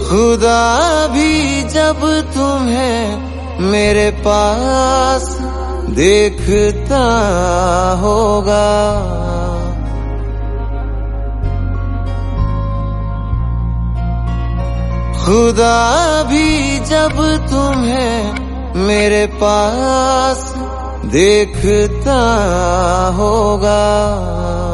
खुदा भी जब तुम्हें मेरे पास देखता होगा। खुदा भी जब तुम्हें मेरे पास देखता होगा।